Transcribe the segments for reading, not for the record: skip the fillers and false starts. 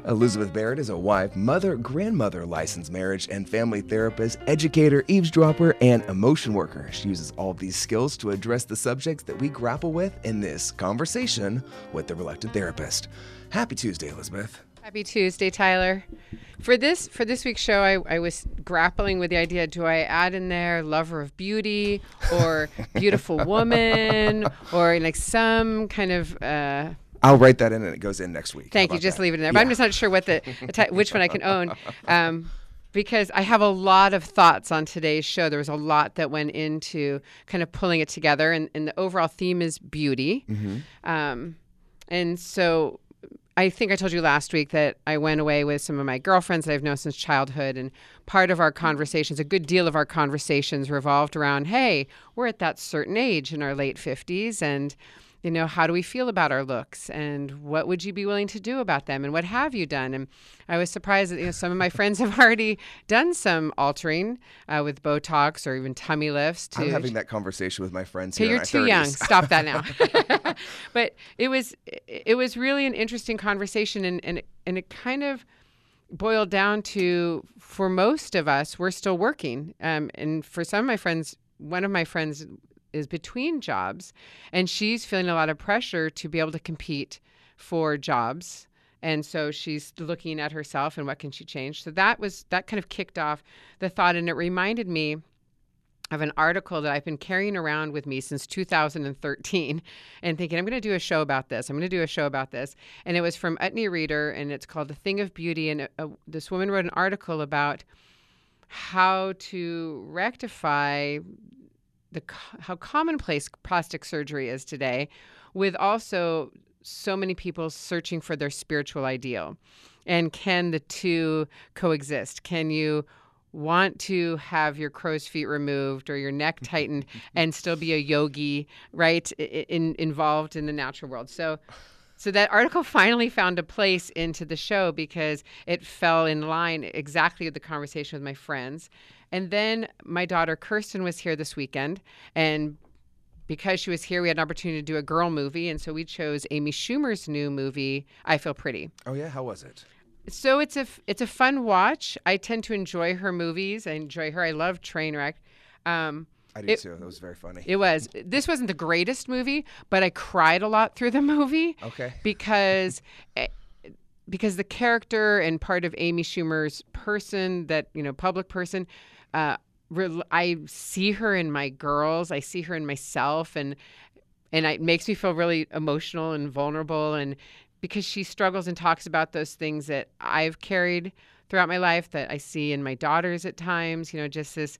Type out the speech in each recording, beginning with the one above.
Elizabeth Barrett is a wife, mother, grandmother, licensed marriage and family therapist, educator, eavesdropper, and emotion worker. She uses all of these skills to address the subjects that we grapple with in this conversation with the Reluctant Therapist. Happy Tuesday, Elizabeth. Happy Tuesday, Tyler. For this week's show, I was grappling with the idea, do I add in there lover of beauty or beautiful woman or like some kind of... I'll write that in and it goes in next week. Thank you. Just leave it in there. Yeah. But I'm just not sure what which one I can own. Because I have a lot of thoughts on today's show. There was a lot that went into kind of pulling it together. And the overall theme is beauty. Mm-hmm. And so I think I told you last week that I went away with some of my girlfriends that I've known since childhood. And part of our conversations, a good deal of our conversations revolved around, hey, we're at that certain age in our late 50s. And you know, how do we feel about our looks and what would you be willing to do about them and what have you done? And I was surprised that some of my friends have already done some altering with Botox or even tummy lifts. I'm having that conversation with my friends here. Okay, you're too young. Stop that now. But it was really an interesting conversation and it kind of boiled down to, for most of us, we're still working. And for some of my friends, one of my friends is between jobs and she's feeling a lot of pressure to be able to compete for jobs. And so she's looking at herself and what can she change? So that kind of kicked off the thought. And it reminded me of an article that I've been carrying around with me since 2013 and thinking, I'm going to do a show about this. I'm going to do a show about this. And it was from Utne Reader and it's called The Thing of Beauty. And this woman wrote an article about how to rectify how commonplace plastic surgery is today, with also so many people searching for their spiritual ideal. And can the two coexist? Can you want to have your crow's feet removed or your neck tightened and still be a yogi, right, involved in the natural world? So that article finally found a place into the show because it fell in line exactly with the conversation with my friends. And then my daughter Kirsten was here this weekend, and because she was here, we had an opportunity to do a girl movie, and so we chose Amy Schumer's new movie, I Feel Pretty. Oh yeah, how was it? So it's a fun watch. I tend to enjoy her movies. I enjoy her. I love Trainwreck. I do too. That was very funny. It was. This wasn't the greatest movie, but I cried a lot through the movie. Okay. Because the character and part of Amy Schumer's person, that public person, I see her in my girls. I see her in myself, and it makes me feel really emotional and vulnerable. And because she struggles and talks about those things that I've carried throughout my life, that I see in my daughters at times. Just this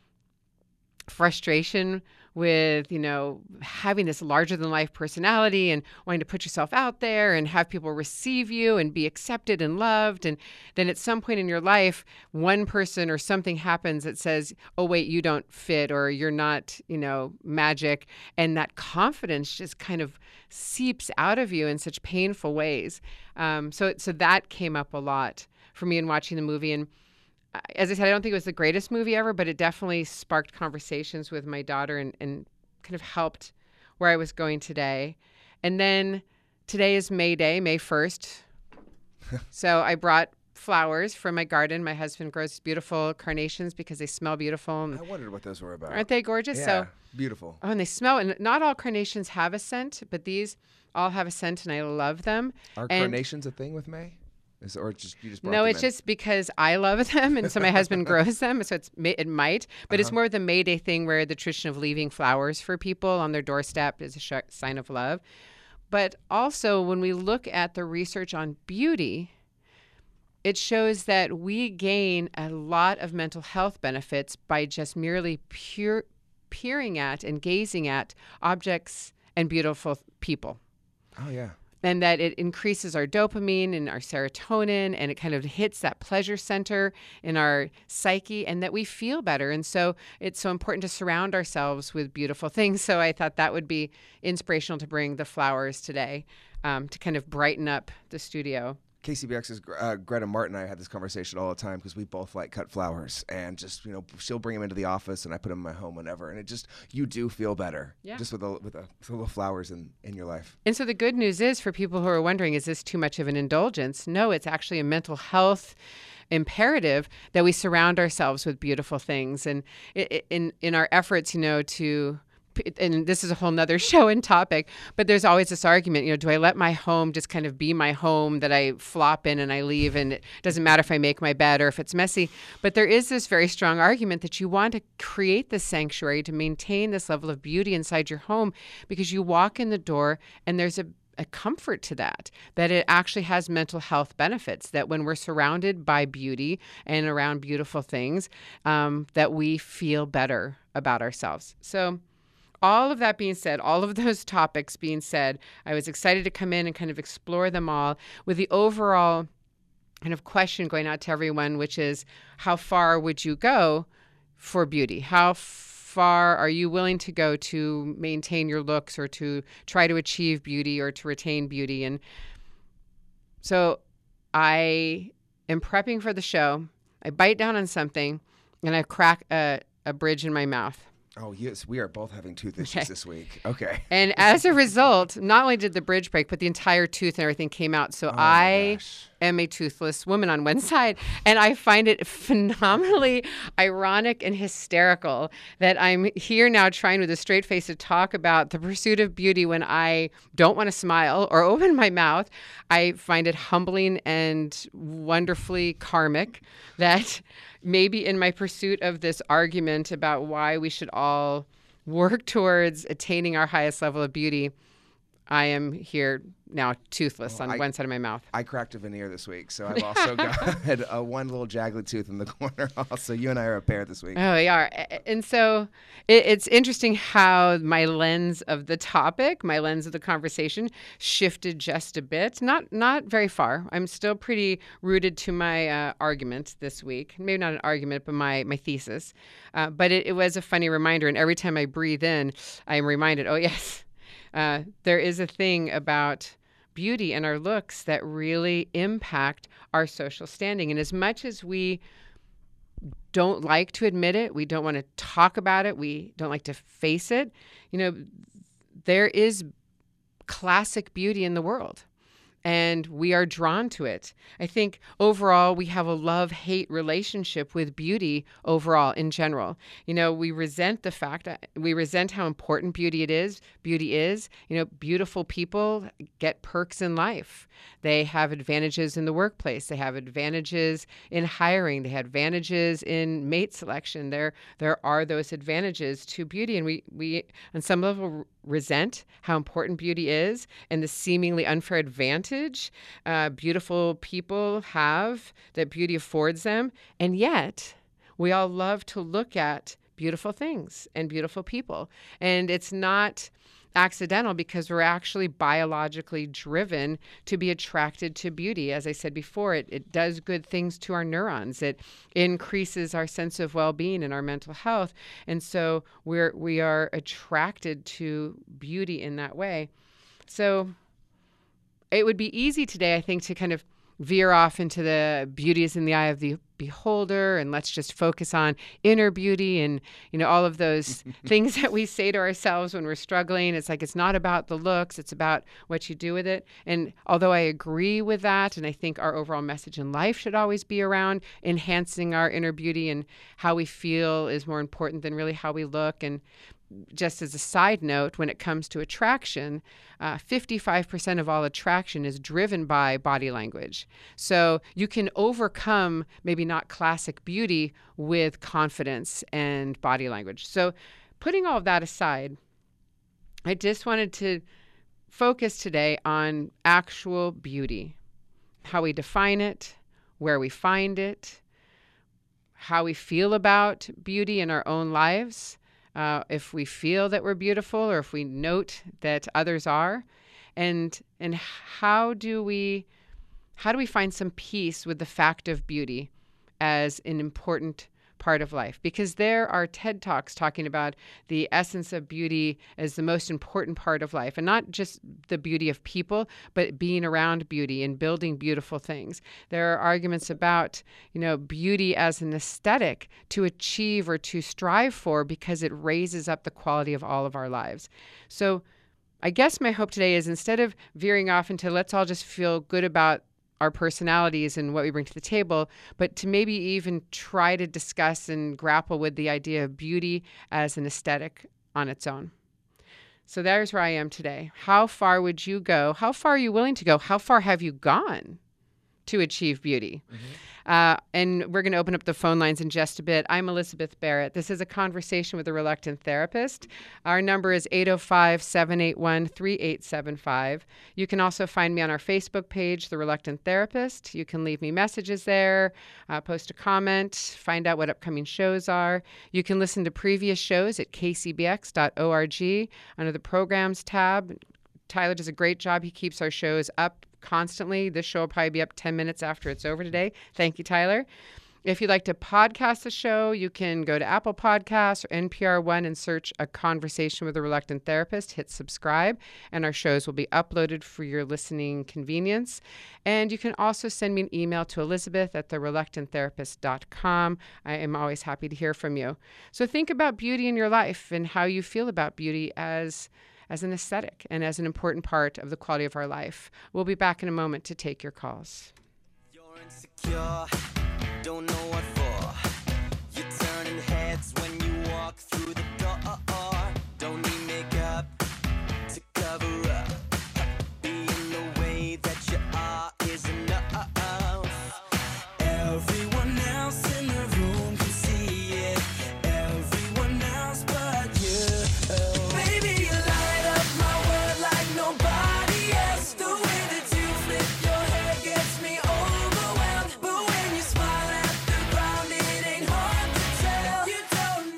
frustration with, having this larger than life personality and wanting to put yourself out there and have people receive you and be accepted and loved. And then at some point in your life, one person or something happens that says, oh, wait, you don't fit or you're not, magic. And that confidence just kind of seeps out of you in such painful ways. So that came up a lot for me in watching the movie. And as I said, I don't think it was the greatest movie ever, but it definitely sparked conversations with my daughter and kind of helped where I was going today. And then today is May Day, May 1st. So I brought flowers from my garden. My husband grows beautiful carnations because they smell beautiful. And I wondered what those were about. aren't they gorgeous? Yeah, so beautiful. Oh, and they smell. And not all carnations have a scent, but these all have a scent, and I love them. Are carnations a thing with May? Or just you just brought No, them it's in? just because I love them, and so my husband grows them. So it might, but it's more of the May Day thing where the tradition of leaving flowers for people on their doorstep is a sign of love. But also, when we look at the research on beauty, it shows that we gain a lot of mental health benefits by just merely peering at and gazing at objects and beautiful people. Oh yeah. And that it increases our dopamine and our serotonin, and it kind of hits that pleasure center in our psyche, and that we feel better. And so it's so important to surround ourselves with beautiful things. So I thought that would be inspirational to bring the flowers today to kind of brighten up the studio. KCBX's Greta Martin and I had this conversation all the time because we both like cut flowers, and just, she'll bring them into the office and I put them in my home whenever, and it just, you do feel better just with little flowers in your life. And so the good news is, for people who are wondering, is this too much of an indulgence? No, it's actually a mental health imperative that we surround ourselves with beautiful things. And in our efforts, to, and this is a whole nother show and topic, but there's always this argument, do I let my home just kind of be my home that I flop in and I leave, and it doesn't matter if I make my bed or if it's messy? But there is this very strong argument that you want to create this sanctuary to maintain this level of beauty inside your home, because you walk in the door and there's a comfort to that it actually has mental health benefits, that when we're surrounded by beauty and around beautiful things, that we feel better about ourselves. So all of that being said, all of those topics being said, I was excited to come in and kind of explore them all with the overall kind of question going out to everyone, which is, how far would you go for beauty? How far are you willing to go to maintain your looks, or to try to achieve beauty, or to retain beauty? And so I am prepping for the show. I bite down on something and I crack a bridge in my mouth. Oh, yes. We are both having tooth issues this week. Okay. And as a result, not only did the bridge break, but the entire tooth and everything came out. So I am a toothless woman on one side. And I find it phenomenally ironic and hysterical that I'm here now trying with a straight face to talk about the pursuit of beauty when I don't want to smile or open my mouth. I find it humbling and wonderfully karmic that maybe in my pursuit of this argument about why we should all work towards attaining our highest level of beauty, I am here now toothless on one side of my mouth. I cracked a veneer this week, so I've also got one little jagged tooth in the corner also. You and I are a pair this week. Oh, we are. And so it's interesting how my lens of the topic, my lens of the conversation shifted just a bit. Not very far. I'm still pretty rooted to my argument this week. Maybe not an argument, but my thesis. But it was a funny reminder. And every time I breathe in, I'm reminded, oh, yes, there is a thing about beauty and our looks that really impact our social standing. And as much as we don't like to admit it, we don't want to talk about it, we don't like to face it, there is classic beauty in the world. And we are drawn to it. I think overall we have a love-hate relationship with beauty overall in general. We resent the fact that we resent how important beauty is. Beautiful people get perks in life. They have advantages in the workplace. They have advantages in hiring. They have advantages in mate selection. There are those advantages to beauty. And we on some level resent how important beauty is and the seemingly unfair advantage beautiful people have that beauty affords them. And yet we all love to look at beautiful things and beautiful people. And it's not accidental, because we're actually biologically driven to be attracted to beauty. As I said before, it does good things to our neurons. It increases our sense of well-being and our mental health. And so we are attracted to beauty in that way. So it would be easy today, I think, to kind of veer off into the beauty is in the eye of the beholder, and let's just focus on inner beauty and all of those things that we say to ourselves when we're struggling. It's like, it's not about the looks, it's about what you do with it. And although I agree with that, and I think our overall message in life should always be around enhancing our inner beauty, and how we feel is more important than really how we look. And just as a side note, when it comes to attraction, 55% of all attraction is driven by body language. So you can overcome maybe not classic beauty with confidence and body language. So putting all of that aside, I just wanted to focus today on actual beauty, how we define it, where we find it, how we feel about beauty in our own lives. If we feel that we're beautiful, or if we note that others are, and how do we find some peace with the fact of beauty as an important part of life, because there are TED Talks talking about the essence of beauty as the most important part of life, and not just the beauty of people, but being around beauty and building beautiful things. There are arguments about, beauty as an aesthetic to achieve or to strive for, because it raises up the quality of all of our lives. So I guess my hope today is, instead of veering off into let's all just feel good about our personalities and what we bring to the table, but to maybe even try to discuss and grapple with the idea of beauty as an aesthetic on its own. So there's where I am today. How far would you go? How far are you willing to go? How far have you gone to achieve beauty? And we're going to open up the phone lines in just a bit. I'm Elizabeth Barrett. This is a conversation with a reluctant therapist. Our number is 805-781-3875. You can also find me on our Facebook page, The Reluctant Therapist. You can leave me messages there, post a comment, find out what upcoming shows are. You can listen to previous shows at kcbx.org under the Programs tab. Tyler does a great job. He keeps our shows up constantly. This show will probably be up 10 minutes after it's over today. Thank you, Tyler. If you'd like to podcast the show, you can go to Apple Podcasts or NPR One and search A Conversation with a Reluctant Therapist. Hit subscribe, and our shows will be uploaded for your listening convenience. And you can also send me an email to elizabeth@thereluctanttherapist.com. I am always happy to hear from you. So think about beauty in your life and how you feel about beauty as an aesthetic and as an important part of the quality of our life. We'll be back in a moment to take your calls. You're insecure, don't know what for. You're turning heads when you walk through the door. Don't need makeup to cover up. Being the way that you are is enough. Everyone else in the room can see it. Everyone else but you. Baby, you light up my world like nobody else. The way that you flip your hair gets me overwhelmed. But when you smile at the ground, it ain't hard to tell. You don't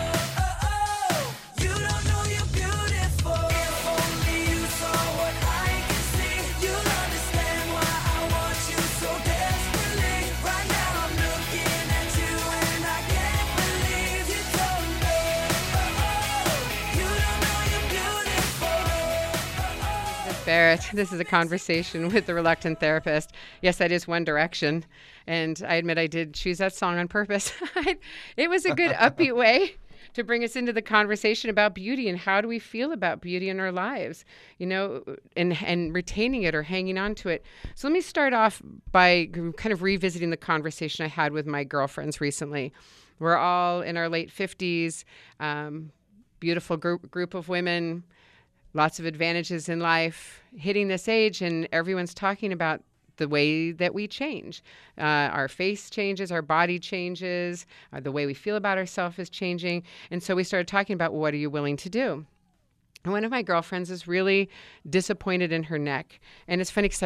know you're beautiful. If only you saw what I can see, you'll understand why I want you so desperately. Right now I'm looking at you and I can't believe you don't know you're beautiful. Barrett, this is a conversation with the reluctant therapist. Yes, that is One Direction. And I admit I did choose that song on purpose. It was a good upbeat way to bring us into the conversation about beauty and how do we feel about beauty in our lives, and retaining it or hanging on to it. So let me start off by kind of revisiting the conversation I had with my girlfriends recently. We're all in our late 50s, beautiful group of women, lots of advantages in life, hitting this age, and everyone's talking about the way that we change. Our face changes, our body changes, the way we feel about ourselves is changing. And so we started talking about, what are you willing to do? And one of my girlfriends is really disappointed in her neck. And it's funny because I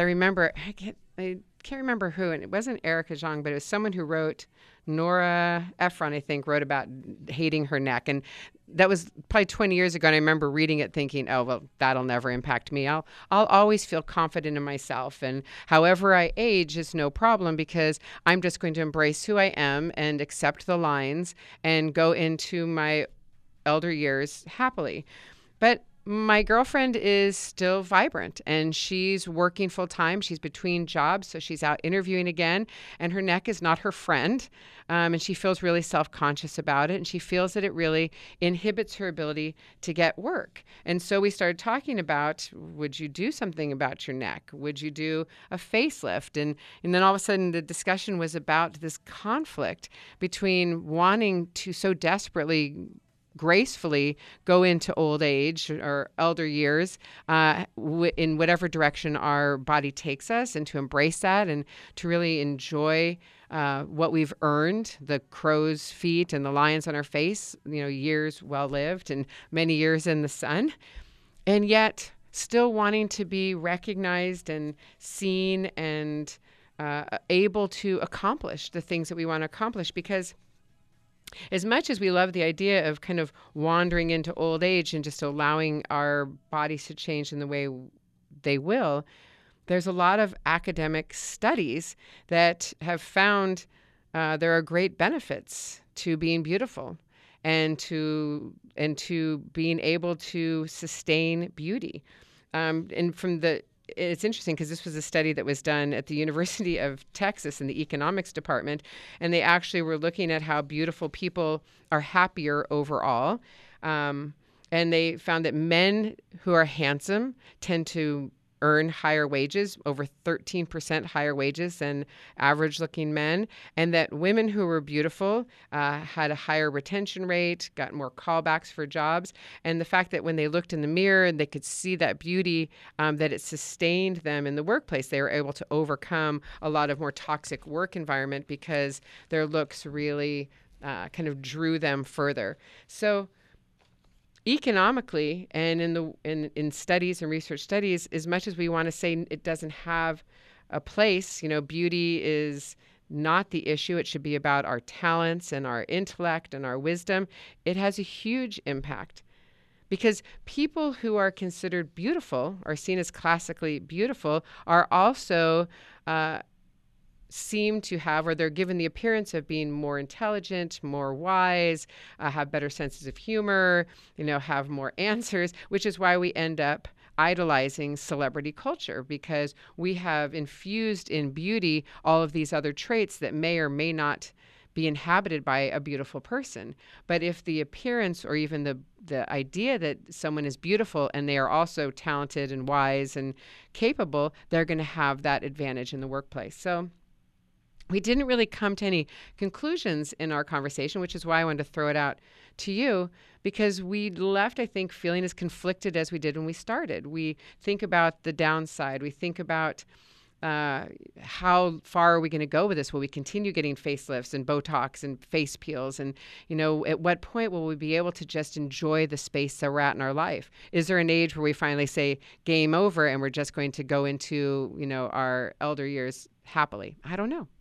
can't remember who, and it wasn't Erica Jong, but it was someone who wrote, Nora Ephron, I think, wrote about hating her neck. And that was probably 20 years ago, and I remember reading it thinking, oh, well, that'll never impact me. I'll always feel confident in myself, and however I age is no problem, because I'm just going to embrace who I am and accept the lines and go into my elder years happily. But my girlfriend is still vibrant, and she's working full time. She's between jobs, so she's out interviewing again, and her neck is not her friend. And she feels really self-conscious about it, and she feels that it really inhibits her ability to get work. And so we started talking about, would you do something about your neck? Would you do a facelift? And then all of a sudden the discussion was about this conflict between wanting to so desperately gracefully go into old age or elder years in whatever direction our body takes us, and to embrace that and to really enjoy what we've earned, the crow's feet and the lions on our face, years well lived and many years in the sun, and yet still wanting to be recognized and seen and able to accomplish the things that we want to accomplish. Because as much as we love the idea of kind of wandering into old age and just allowing our bodies to change in the way they will, there's a lot of academic studies that have found there are great benefits to being beautiful and to being able to sustain beauty. It's interesting because this was a study that was done at the University of Texas in the economics department, and they actually were looking at how beautiful people are happier overall. And they found that men who are handsome tend to earn higher wages, over 13% higher wages than average looking men, and that women who were beautiful had a higher retention rate, got more callbacks for jobs. And the fact that when they looked in the mirror and they could see that beauty, that it sustained them in the workplace, they were able to overcome a lot of more toxic work environment because their looks really kind of drew them further. So economically and in studies and research studies, as much as we want to say it doesn't have a place, beauty is not the issue. It should be about our talents and our intellect and our wisdom. It has a huge impact because people who are considered beautiful or seen as classically beautiful are also seem to have, or they're given the appearance of being more intelligent, more wise, have better senses of humor, have more answers, which is why we end up idolizing celebrity culture, because we have infused in beauty all of these other traits that may or may not be inhabited by a beautiful person. But if the appearance or even the idea that someone is beautiful and they are also talented and wise and capable, they're going to have that advantage in the workplace. So we didn't really come to any conclusions in our conversation, which is why I wanted to throw it out to you, because we left, I think, feeling as conflicted as we did when we started. We think about the downside. We think about how far are we going to go with this? Will we continue getting facelifts and Botox and face peels? And, at what point will we be able to just enjoy the space that we're at in our life? Is there an age where we finally say game over and we're just going to go into, our elder years happily? I don't know.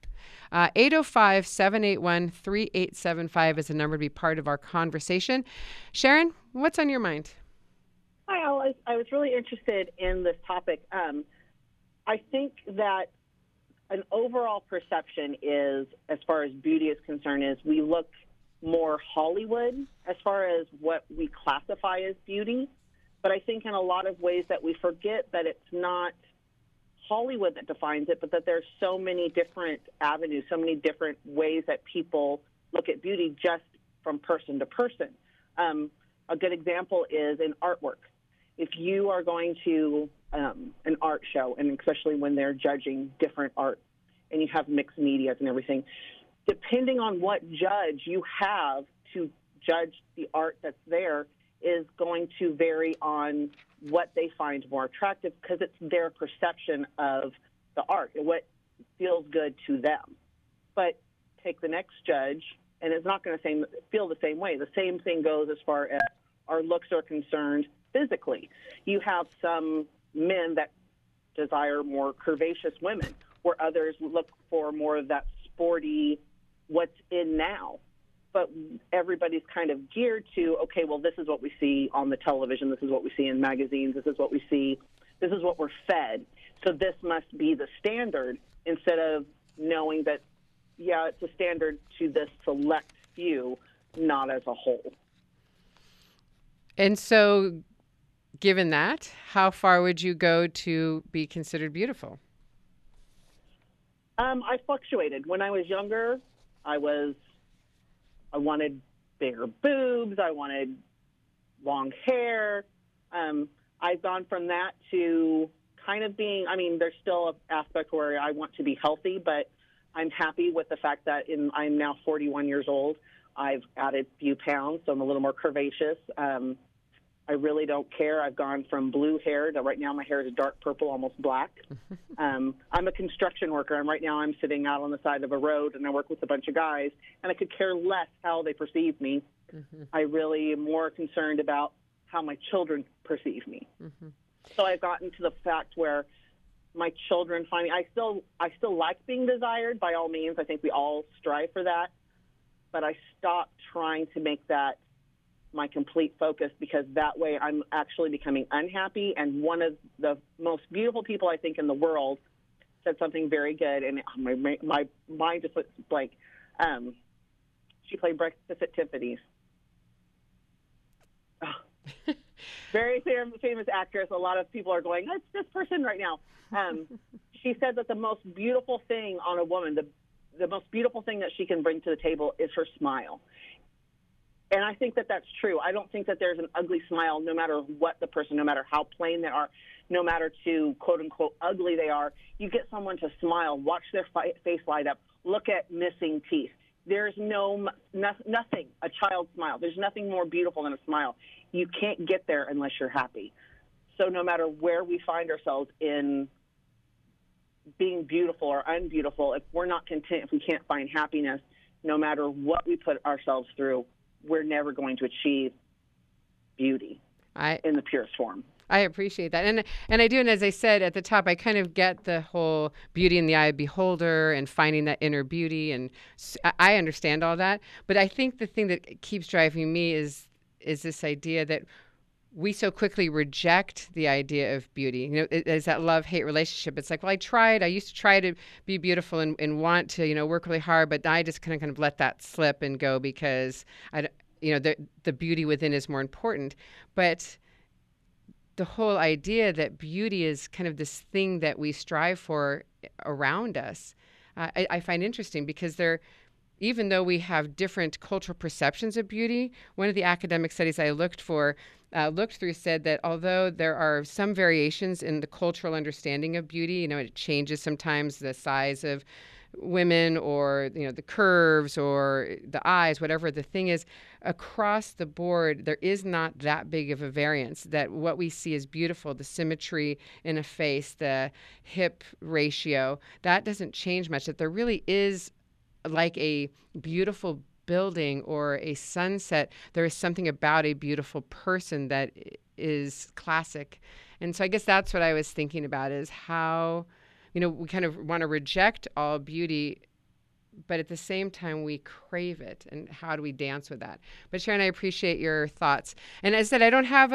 805-781-3875 is the number to be part of our conversation. Sharon, what's on your mind? Hi, Alice. I was really interested in this topic. I think that an overall perception is, as far as beauty is concerned, is we look more Hollywood as far as what we classify as beauty. But I think in a lot of ways that we forget that it's not Hollywood that defines it, but that there's so many different avenues, so many different ways that people look at beauty just from person to person. A good example is in artwork. If you are going to an art show, and especially when they're judging different art, and you have mixed medias and everything, depending on what judge you have to judge the art that's there is going to vary on what they find more attractive, because it's their perception of the art and what feels good to them. But take the next judge, and it's not going to feel the same way. The same thing goes as far as our looks are concerned physically. You have some men that desire more curvaceous women, where others look for more of that sporty, what's in now. But everybody's kind of geared to, okay, well, this is what we see on the television. This is what we see in magazines. This is what we see. This is what we're fed. So this must be the standard, instead of knowing that, yeah, it's a standard to this select few, not as a whole. And so given that, how far would you go to be considered beautiful? I fluctuated. When I was younger, I wanted bigger boobs. I wanted long hair. I've gone from that to kind of being, there's still an aspect where I want to be healthy, but I'm happy with the fact that I'm now 41 years old. I've added a few pounds, so I'm a little more curvaceous. I really don't care. I've gone from blue hair to right now my hair is dark purple, almost black. I'm a construction worker, and right now I'm sitting out on the side of a road, and I work with a bunch of guys, and I could care less how they perceive me. Mm-hmm. I really am more concerned about how my children perceive me. Mm-hmm. So I've gotten to the fact where my children find me. I still like being desired, by all means. I think we all strive for that. But I stopped trying to make that my complete focus, because that way I'm actually becoming unhappy. And one of the most beautiful people I think in the world said something very good, and my mind just went blank. She played Breakfast at Tiffany's. Oh. Very famous actress. A lot of people are going, that's this person right now. She said that the most beautiful thing on a woman, the most beautiful thing that she can bring to the table is her smile. And I think that that's true. I don't think that there's an ugly smile no matter what the person, no matter how plain they are, no matter to quote unquote ugly they are. You get someone to smile, watch their face light up, look at missing teeth. There's nothing, a child's smile. There's nothing more beautiful than a smile. You can't get there unless you're happy. So no matter where we find ourselves in being beautiful or unbeautiful, if we're not content, if we can't find happiness, no matter what we put ourselves through, we're never going to achieve beauty in the purest form. I appreciate that. And I do. And as I said at the top, I kind of get the whole beauty in the eye of beholder and finding that inner beauty. And I understand all that. But I think the thing that keeps driving me is this idea that we so quickly reject the idea of beauty. You know, it's that love-hate relationship. It's like, well, I used to try to be beautiful and want to, work really hard, but I just kind of let that slip and go because the beauty within is more important. But the whole idea that beauty is kind of this thing that we strive for around us, I find interesting because even though we have different cultural perceptions of beauty, one of the academic studies I looked through said that although there are some variations in the cultural understanding of beauty, it changes sometimes the size of women or, the curves or the eyes, whatever the thing is, across the board, there is not that big of a variance that what we see as beautiful, the symmetry in a face, the hip ratio, that doesn't change much, that there really is like a beautiful building or a sunset, there is something about a beautiful person that is classic. And so I guess that's what I was thinking about is how, we kind of want to reject all beauty, but at the same time we crave it. And how do we dance with that? But Sharon, I appreciate your thoughts. And as I said, I don't have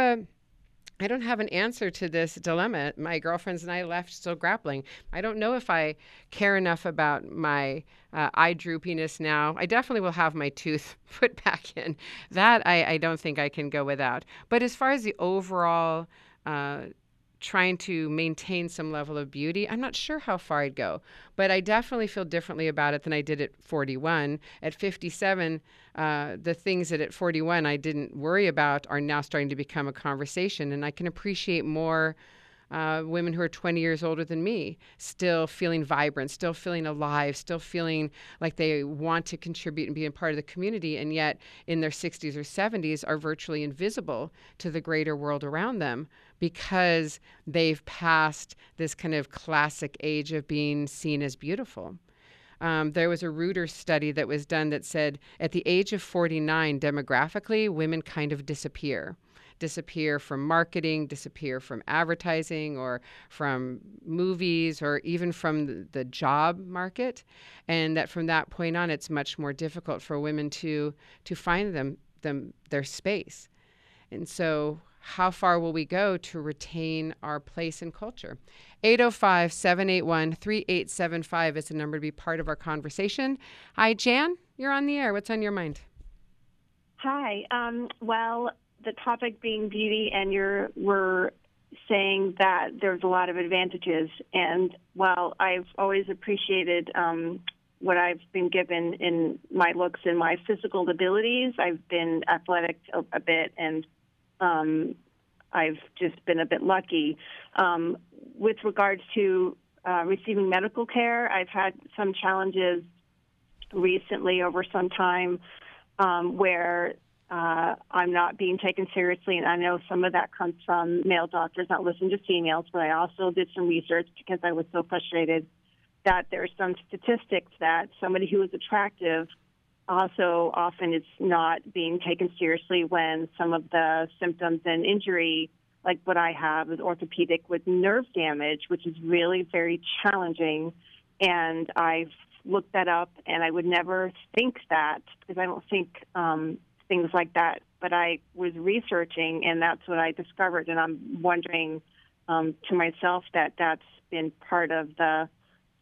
an answer to this dilemma. My girlfriends and I left still grappling. I don't know if I care enough about my eye droopiness now. I definitely will have my tooth put back in. That I don't think I can go without. But as far as the overall trying to maintain some level of beauty, I'm not sure how far I'd go. But I definitely feel differently about it than I did at 41. At 57, the things that at 41 I didn't worry about are now starting to become a conversation. And I can appreciate more women who are 20 years older than me, still feeling vibrant, still feeling alive, still feeling like they want to contribute and be a part of the community, and yet in their 60s or 70s are virtually invisible to the greater world around them because they've passed this kind of classic age of being seen as beautiful. There was a Reuters study that was done that said at the age of 49, demographically, women kind of disappear from marketing, disappear from advertising or from movies or even from the job market. And that from that point on, it's much more difficult for women to find their space. And so how far will we go to retain our place in culture? 805-781-3875 is the number to be part of our conversation. Hi, Jan, you're on the air. What's on your mind? Hi. Well, the topic being beauty, and we're saying that there's a lot of advantages. And while I've always appreciated what I've been given in my looks and my physical abilities, I've been athletic a bit, and I've just been a bit lucky. With regards to receiving medical care, I've had some challenges recently over some time where I'm not being taken seriously, and I know some of that comes from male doctors not listening to females, but I also did some research because I was so frustrated that there's some statistics that somebody who is attractive also often is not being taken seriously when some of the symptoms and injury, like what I have, is orthopedic with nerve damage, which is really very challenging. And I've looked that up, and I would never think that because I don't think things like that. But I was researching, and that's what I discovered. And I'm wondering to myself that that's been part of the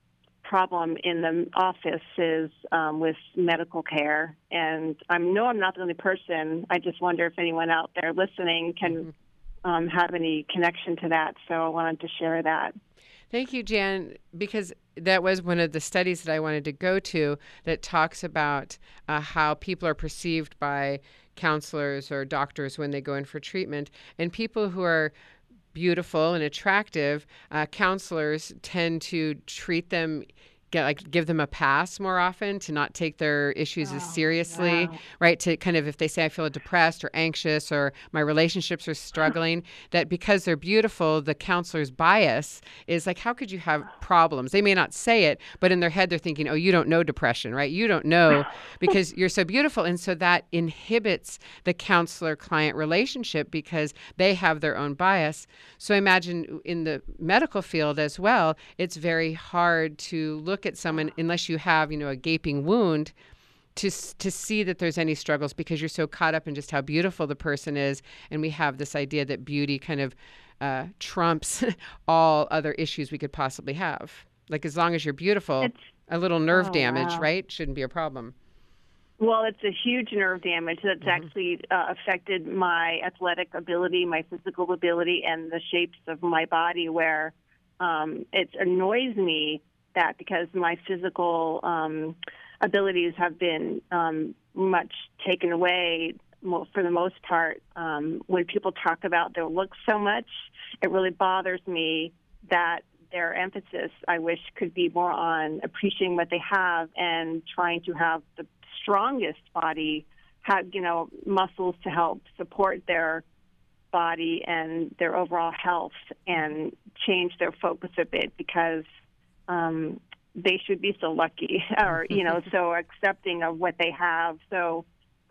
problem in the offices with medical care. And I know I'm not the only person. I just wonder if anyone out there listening can have any connection to that. So I wanted to share that. Thank you, Jan, because that was one of the studies that I wanted to go to that talks about how people are perceived by counselors or doctors when they go in for treatment. And people who are beautiful and attractive, counselors tend to treat them, give them a pass more often, to not take their issues as seriously, right? To kind of, if they say I feel depressed or anxious or my relationships are struggling, that because they're beautiful, the counselor's bias is like, how could you have problems? They may not say it, but in their head they're thinking, oh, you don't know depression, right? You don't know because you're so beautiful. And so that inhibits the counselor-client relationship because they have their own bias. So I imagine in the medical field as well, it's very hard to look at someone unless you have, a gaping wound to see that there's any struggles because you're so caught up in just how beautiful the person is. And we have this idea that beauty kind of trumps all other issues we could possibly have. Like as long as you're beautiful, a little nerve damage, right, shouldn't be a problem. Well, it's a huge nerve damage that's actually affected my athletic ability, my physical ability, and the shapes of my body where it annoys me that because my physical abilities have been much taken away for the most part. When people talk about their looks so much, it really bothers me that their emphasis, I wish, could be more on appreciating what they have and trying to have the strongest body, have, muscles to help support their body and their overall health, and change their focus a bit because they should be so lucky or, so accepting of what they have. So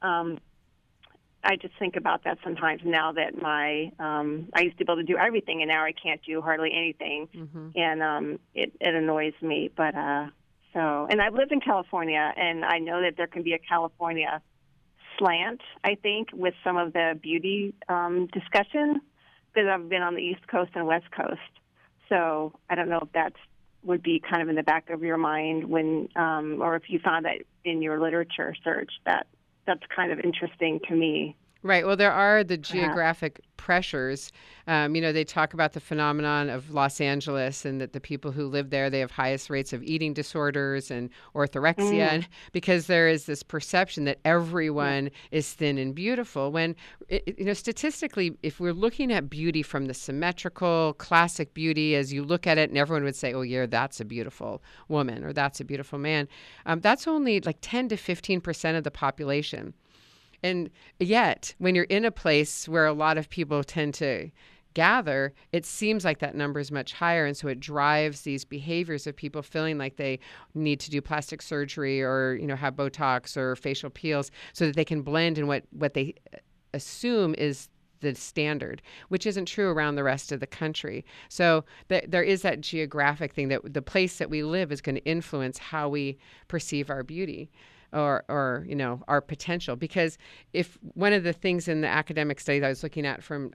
I just think about that sometimes now that I used to be able to do everything and now I can't do hardly anything. And it annoys me. But and I've lived in California, and I know that there can be a California slant, I think, with some of the beauty discussion, because I've been on the East Coast and West Coast. So I don't know if that would be kind of in the back of your mind when, or if you found that in your literature search, that's kind of interesting to me. Right. Well, there are the geographic pressures. They talk about the phenomenon of Los Angeles and that the people who live there, they have highest rates of eating disorders and orthorexia, and because there is this perception that everyone is thin and beautiful. When, statistically, if we're looking at beauty from the symmetrical, classic beauty, as you look at it, and everyone would say, oh, yeah, that's a beautiful woman or that's a beautiful man, that's only like 10 to 15% of the population. And yet, when you're in a place where a lot of people tend to gather, it seems like that number is much higher. And so it drives these behaviors of people feeling like they need to do plastic surgery or, have Botox or facial peels so that they can blend in what they assume is the standard, which isn't true around the rest of the country. So there is that geographic thing that the place that we live is going to influence how we perceive our beauty. Or our potential. Because if one of the things in the academic studies I was looking at from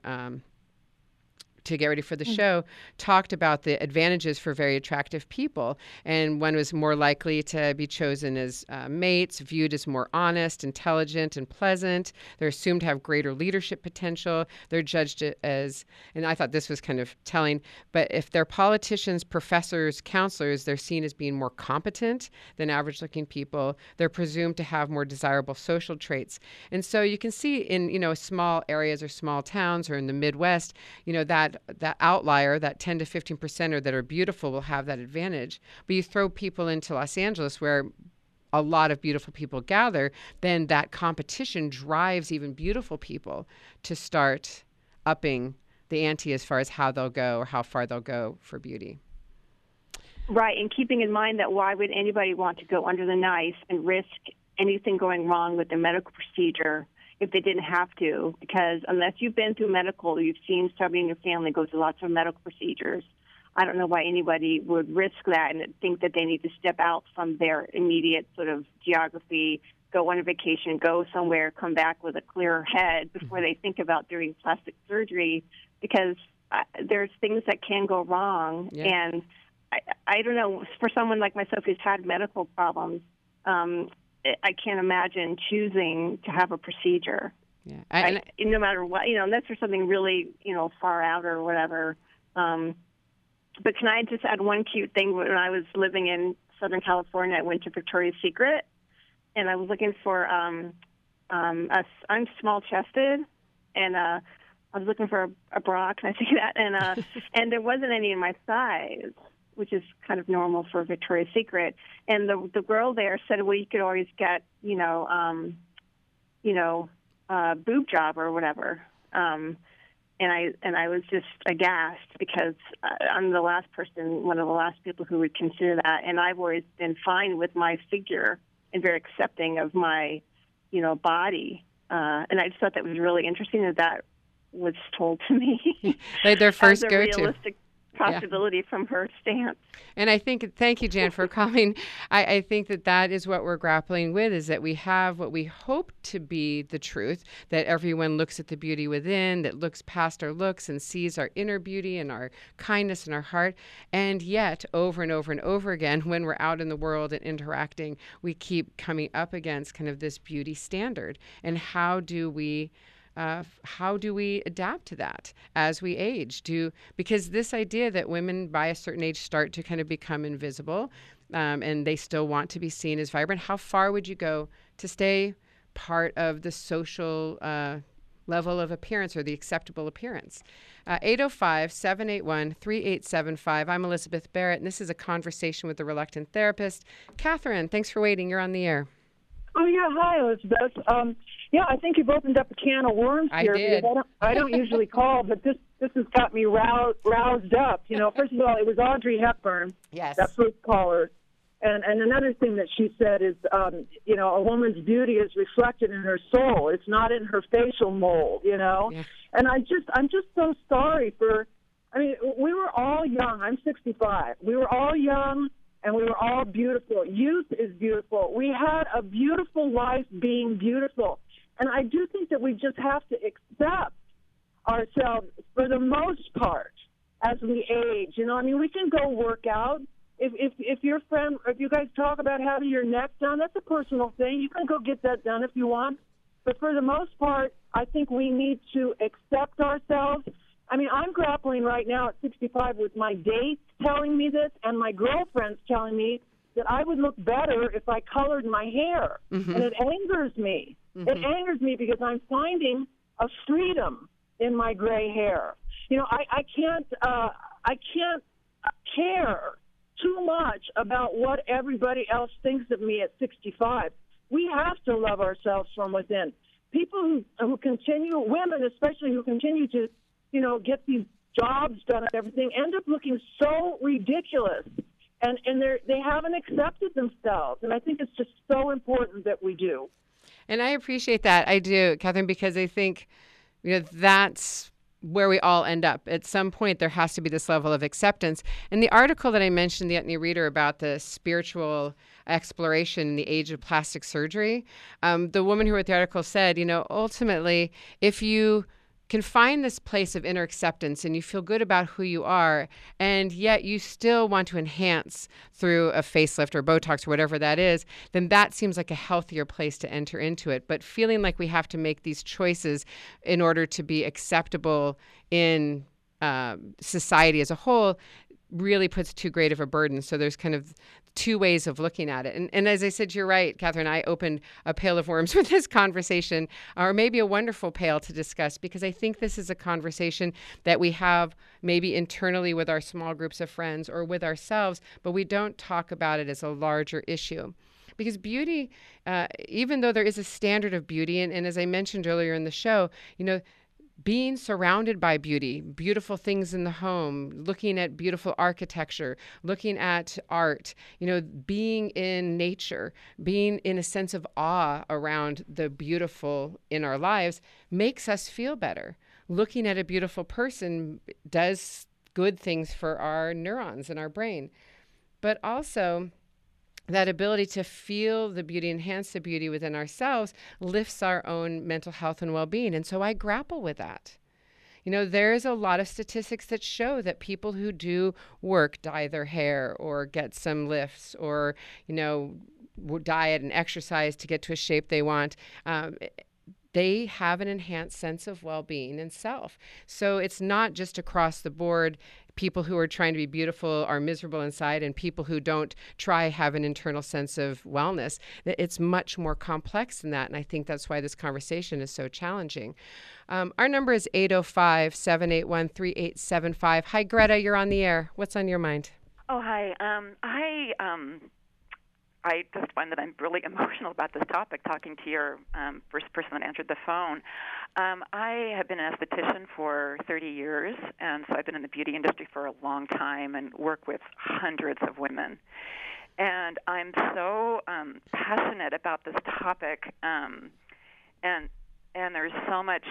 to get ready for the show talked about the advantages for very attractive people. And one was more likely to be chosen as mates, viewed as more honest, intelligent, and pleasant. They're assumed to have greater leadership potential. They're judged as, and I thought this was kind of telling, but if they're politicians, professors, counselors, they're seen as being more competent than average-looking people. They're presumed to have more desirable social traits. And so you can see in, small areas or small towns or in the Midwest, that outlier, that 10 to 15% that are beautiful will have that advantage. But you throw people into Los Angeles where a lot of beautiful people gather, then that competition drives even beautiful people to start upping the ante as far as how they'll go or how far they'll go for beauty. Right, and keeping in mind that why would anybody want to go under the knife and risk anything going wrong with the medical procedure if they didn't have to? Because unless you've been through medical, you've seen somebody in your family go through lots of medical procedures, I don't know why anybody would risk that and think that they need to step out from their immediate sort of geography, go on a vacation, go somewhere, come back with a clearer head before they think about doing plastic surgery, because there's things that can go wrong. Yeah. And I don't know, for someone like myself who's had medical problems, I can't imagine choosing to have a procedure. Yeah. No matter what, unless there's something really, far out or whatever. But can I just add one cute thing? When I was living in Southern California, I went to Victoria's Secret, and I was looking for I'm small-chested, and I was looking for a bra. Can I say that? And and there wasn't any in my size, which is kind of normal for Victoria's Secret. And the girl there said, well, you could always get boob job or whatever. And I was just aghast because I'm one of the last people who would consider that. And I've always been fine with my figure and very accepting of my, body. And I just thought that was really interesting that was told to me. Like their first as a go-to. Realistic possibility from her stance. And I think, thank you, Jan, for calling. I think that is what we're grappling with, is that we have what we hope to be the truth, that everyone looks at the beauty within, that looks past our looks and sees our inner beauty and our kindness in our heart. And yet, over and over and over again, when we're out in the world and interacting, we keep coming up against kind of this beauty standard. And how do we adapt to that as we age? Because this idea that women by a certain age start to kind of become invisible, and they still want to be seen as vibrant, how far would you go to stay part of the social level of appearance or the acceptable appearance? 805-781-3875. I'm Elizabeth Barrett, and this is a conversation with the Reluctant Therapist. Catherine, thanks for waiting. You're on the air. Oh, yeah. Hi, Elizabeth. I think you've opened up a can of worms here. I did. Because I don't usually call, but this has got me roused up. First of all, it was Audrey Hepburn. Yes. That first caller. And another thing that she said is, a woman's beauty is reflected in her soul. It's not in her facial mold, Yeah. And I'm just so sorry we were all young. I'm 65. We were all young. And we were all beautiful. Youth is beautiful. We had a beautiful life being beautiful. And I do think that we just have to accept ourselves for the most part as we age. We can go work out. If your friend, if you guys talk about having your neck done, that's a personal thing. You can go get that done if you want. But for the most part, I think we need to accept ourselves. I'm grappling right now at 65 with my dates telling me this and my girlfriends telling me that I would look better if I colored my hair. Mm-hmm. And it angers me. Mm-hmm. It angers me because I'm finding a freedom in my gray hair. I can't care too much about what everybody else thinks of me at 65. We have to love ourselves from within. People who continue, women especially, who continue to get these jobs done and everything, end up looking so ridiculous, and they haven't accepted themselves. And I think it's just so important that we do. And I appreciate that. I do, Catherine, because I think that's where we all end up. At some point, there has to be this level of acceptance. And the article that I mentioned, the Etne Reader, about the spiritual exploration in the age of plastic surgery, the woman who wrote the article said, ultimately, if you can find this place of inner acceptance and you feel good about who you are, and yet you still want to enhance through a facelift or Botox or whatever that is, then that seems like a healthier place to enter into it. But feeling like we have to make these choices in order to be acceptable in society as a whole really puts too great of a burden. So there's kind of two ways of looking at it. And as I said, you're right, Catherine, I opened a pail of worms with this conversation, or maybe a wonderful pail to discuss, because I think this is a conversation that we have maybe internally with our small groups of friends or with ourselves, but we don't talk about it as a larger issue. Because beauty, even though there is a standard of beauty, and as I mentioned earlier in the show, being surrounded by beauty, beautiful things in the home, looking at beautiful architecture, looking at art, being in nature, being in a sense of awe around the beautiful in our lives makes us feel better. Looking at a beautiful person does good things for our neurons in our brain. But also, that ability to feel the beauty, enhance the beauty within ourselves, lifts our own mental health and well-being. And so I grapple with that. there's a lot of statistics that show that people who do work, dye their hair or get some lifts or, diet and exercise to get to a shape they want, they have an enhanced sense of well-being and self. So it's not just across the board. People who are trying to be beautiful are miserable inside, and people who don't try have an internal sense of wellness. It's much more complex than that, and I think that's why this conversation is so challenging. Our number is 805-781-3875. Hi, Greta, you're on the air. What's on your mind? Oh, hi. I just find that I'm really emotional about this topic, talking to your first person that answered the phone. I have been an esthetician for 30 years, and so I've been in the beauty industry for a long time and work with hundreds of women. And I'm so passionate about this topic, and there's so much...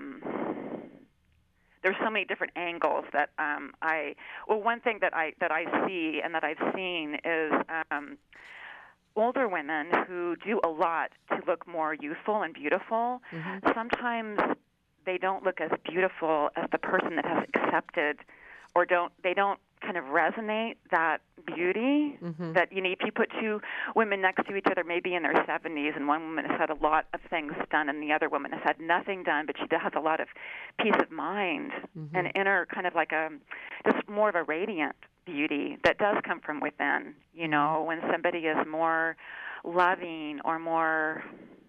there's so many different angles that one thing that I see and that I've seen is older women who do a lot to look more youthful and beautiful. Mm-hmm. Sometimes they don't look as beautiful as the person that has accepted, or they don't kind of resonate that beauty. Mm-hmm. That if you put two women next to each other, maybe in their 70s, and one woman has had a lot of things done and the other woman has had nothing done, but she has a lot of peace of mind mm-hmm. and inner kind of like just more of a radiant beauty that does come from within, when somebody is more loving or more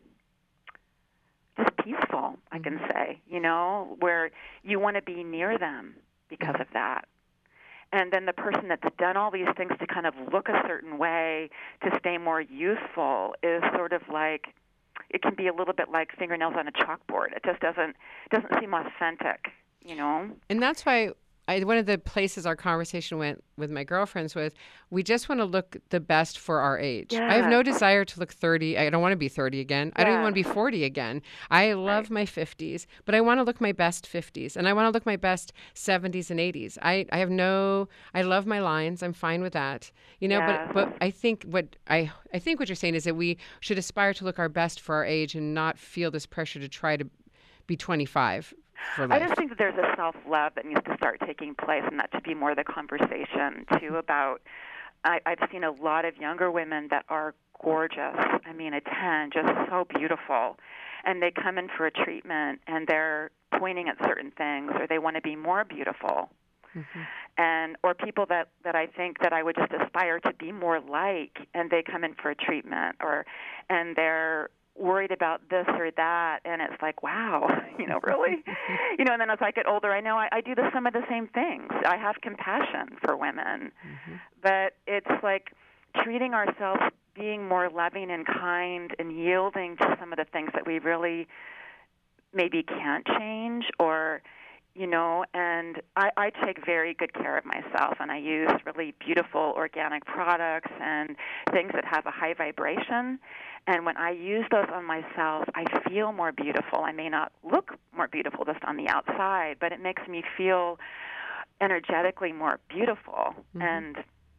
just peaceful, I can say, where you want to be near them because of that. And then the person that's done all these things to kind of look a certain way to stay more youthful is sort of like, it can be a little bit like fingernails on a chalkboard. It just doesn't seem authentic, And that's why one of the places our conversation went with my girlfriends was, we just want to look the best for our age. Yeah. I have no desire to look 30. I don't want to be 30 again. I don't even want to be 40 again. I love my 50s, but I want to look my best 50s, and I want to look my best 70s and 80s. I love my lines. I'm fine with that. But I think what you're saying is that we should aspire to look our best for our age and not feel this pressure to try to be 25. I just think that there's a self-love that needs to start taking place, and that should be more the conversation, too, about I've seen a lot of younger women that are gorgeous. I mean, a 10, just so beautiful. And they come in for a treatment, and they're pointing at certain things, or they want to be more beautiful. Mm-hmm. Or people that I think that I would just aspire to be more like, and they come in for a treatment, and they're worried about this or that, and it's like, wow, really? And then as I get older, I know I do some of the same things. I have compassion for women, mm-hmm. but it's like treating ourselves, being more loving and kind, and yielding to some of the things that we really maybe can't change, or and I take very good care of myself, and I use really beautiful organic products and things that have a high vibration. And when I use those on myself, I feel more beautiful. I may not look more beautiful just on the outside, but it makes me feel energetically more beautiful. Mm-hmm. And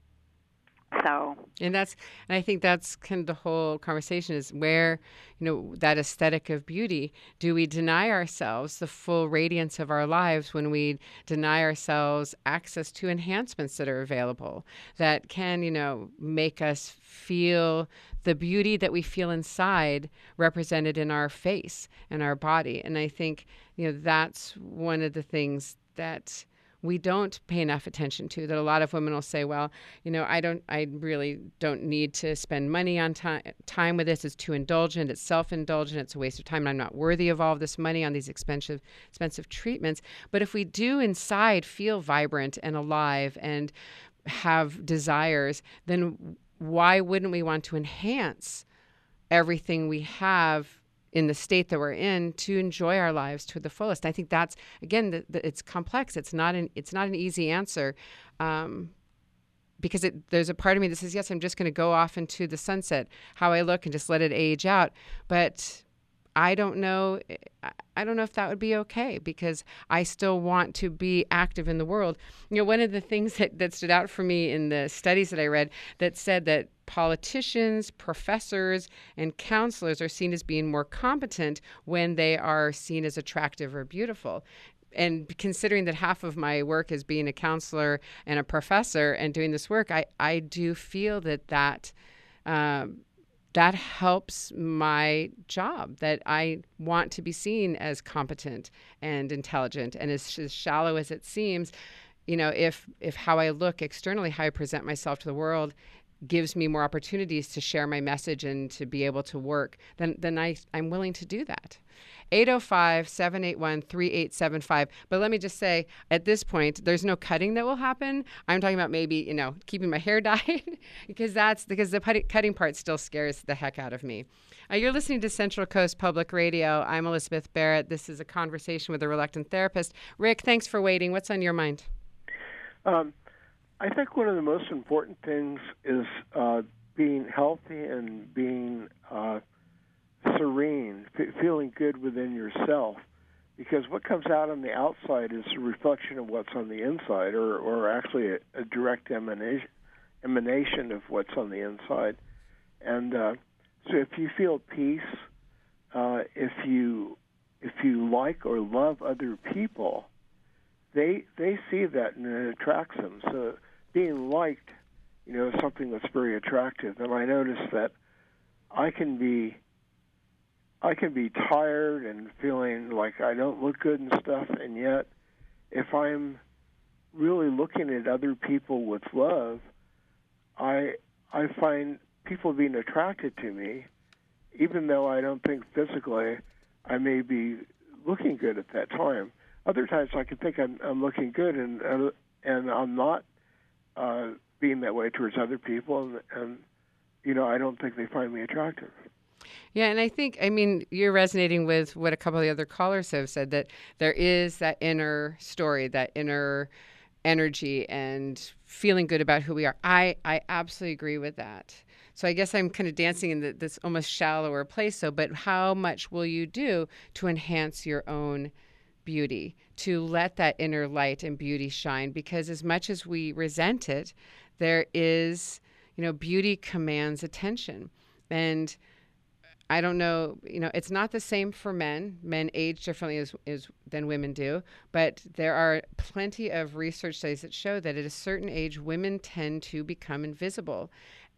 I think that's kind of the whole conversation, is where, that aesthetic of beauty, do we deny ourselves the full radiance of our lives when we deny ourselves access to enhancements that are available that can, make us feel the beauty that we feel inside represented in our face and our body. And I think, that's one of the things that we don't pay enough attention to, that a lot of women will say, well, I really don't need to spend money on time with this. It's too indulgent. It's self-indulgent. It's a waste of time. And I'm not worthy of all of this money on these expensive treatments. But if we do inside feel vibrant and alive and have desires, then why wouldn't we want to enhance everything we have in the state that we're in to enjoy our lives to the fullest? I think that's, again, it's complex. It's not an easy answer, because there's a part of me that says, yes, I'm just going to go off into the sunset, how I look, and just let it age out. But I don't know if that would be okay, because I still want to be active in the world. One of the things that stood out for me in the studies that I read that said that politicians, professors, and counselors are seen as being more competent when they are seen as attractive or beautiful. and considering that half of my work is being a counselor and a professor and doing this work, I do feel that helps my job, that I want to be seen as competent and intelligent. And as shallow as it seems, if how I look externally, how I present myself to the world, gives me more opportunities to share my message and to be able to work, then I'm willing to do that. 805-781-3875. But let me just say, at this point, there's no cutting that will happen. I'm talking about maybe, keeping my hair dyed because the cutting part still scares the heck out of me. You're listening to Central Coast Public Radio. I'm Elizabeth Barrett. This is a conversation with a reluctant therapist. Rick, thanks for waiting. What's on your mind? I think one of the most important things is being healthy and being serene, feeling good within yourself, because what comes out on the outside is a reflection of what's on the inside, or actually a direct emanation of what's on the inside. And so if you feel peace, if you like or love other people, they see that and it attracts them. So being liked, is something that's very attractive. And I notice that I can be tired and feeling like I don't look good and stuff, and yet if I'm really looking at other people with love, I find people being attracted to me, even though I don't think physically I may be looking good at that time. Other times I can think I'm looking good, and I'm not being that way towards other people, and I don't think they find me attractive. Yeah, and I think, you're resonating with what a couple of the other callers have said, that there is that inner story, that inner energy and feeling good about who we are. I absolutely agree with that. So I guess I'm kind of dancing in this almost shallower place. But how much will you do to enhance your own beauty, to let that inner light and beauty shine? Because as much as we resent it, there is, beauty commands attention. And I don't know, it's not the same for men. Men age differently than women do, but there are plenty of research studies that show that at a certain age, women tend to become invisible.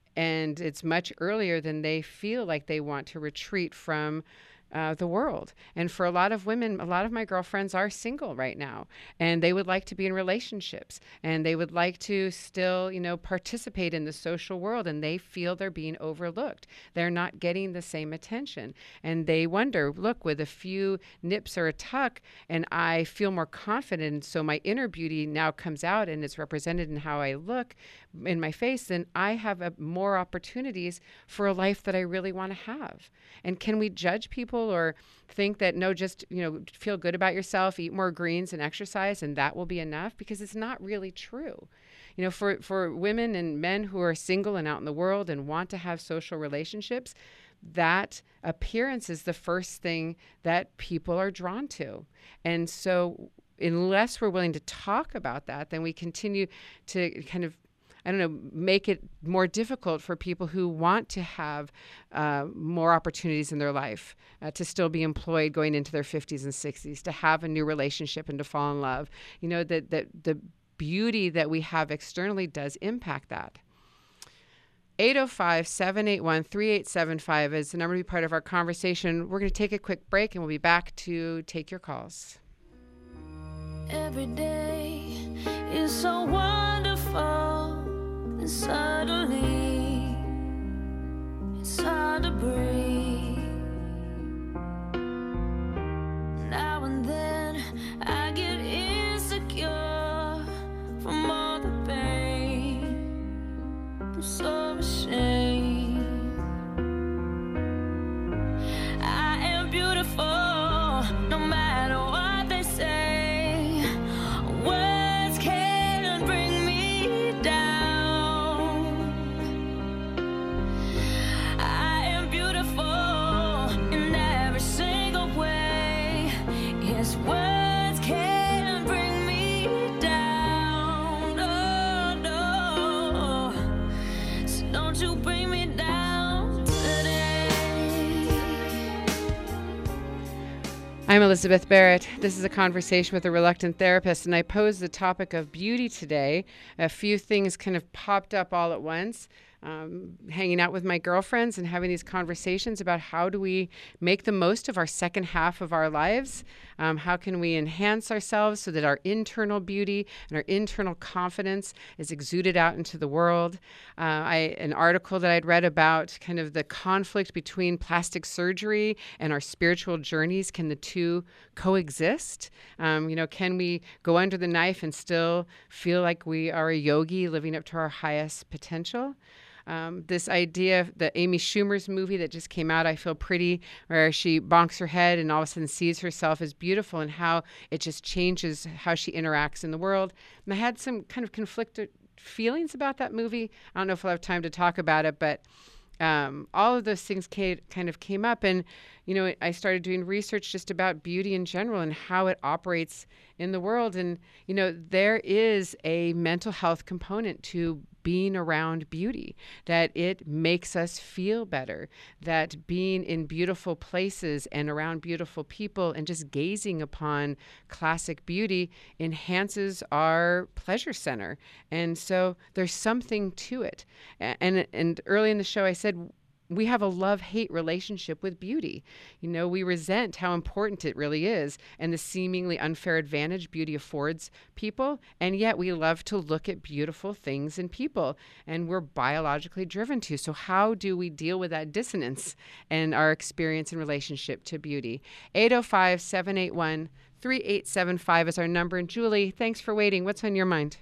And it's much earlier than they feel like they want to retreat from the world. And for a lot of women, a lot of my girlfriends are single right now, and they would like to be in relationships, and they would like to still, participate in the social world, and they feel they're being overlooked. They're not getting the same attention. And they wonder, look, with a few nips or a tuck, and I feel more confident, so my inner beauty now comes out and it's represented in how I look in my face, then I have more opportunities for a life that I really want to have. And can we judge people or think that, no, just, feel good about yourself, eat more greens and exercise, and that will be enough? Because it's not really true. For women and men who are single and out in the world and want to have social relationships, that appearance is the first thing that people are drawn to. And so unless we're willing to talk about that, then we continue to kind of, make it more difficult for people who want to have more opportunities in their life, to still be employed going into their 50s and 60s, to have a new relationship and to fall in love. That the beauty that we have externally does impact that. 805-781-3875 is the number to be part of our conversation. We're going to take a quick break, and we'll be back to take your calls. Every day is so wonderful. And suddenly, it's hard to breathe. Now and then, I get insecure from all the pain. I'm so ashamed. I am beautiful, no matter what they say. Words can't bring me down. I am beautiful. I'm Elizabeth Barrett. This is a conversation with a reluctant therapist, and I posed the topic of beauty today. A few things kind of popped up all at once. Hanging out with my girlfriends and having these conversations about how do we make the most of our second half of our lives. How can we enhance ourselves so that our internal beauty and our internal confidence is exuded out into the world. An article that I'd read about kind of the conflict between plastic surgery and our spiritual journeys. Can the two coexist? Can we go under the knife and still feel like we are a yogi living up to our highest potential? This idea, the Amy Schumer's movie that just came out, I Feel Pretty, where she bonks her head and all of a sudden sees herself as beautiful, and how it just changes how she interacts in the world. And I had some kind of conflicted feelings about that movie. I don't know if we'll have time to talk about it, but all of those things kind of came up. And, I started doing research just about beauty in general and how it operates in the world. And, there is a mental health component to being around beauty, that it makes us feel better, that being in beautiful places and around beautiful people and just gazing upon classic beauty enhances our pleasure center. And so there's something to it. And early in the show, I said, we have a love-hate relationship with beauty. We resent how important it really is and the seemingly unfair advantage beauty affords people. And yet we love to look at beautiful things in people, and we're biologically driven to. So how do we deal with that dissonance and our experience in relationship to beauty? 805-781-3875 is our number. And Julie, thanks for waiting. What's on your mind?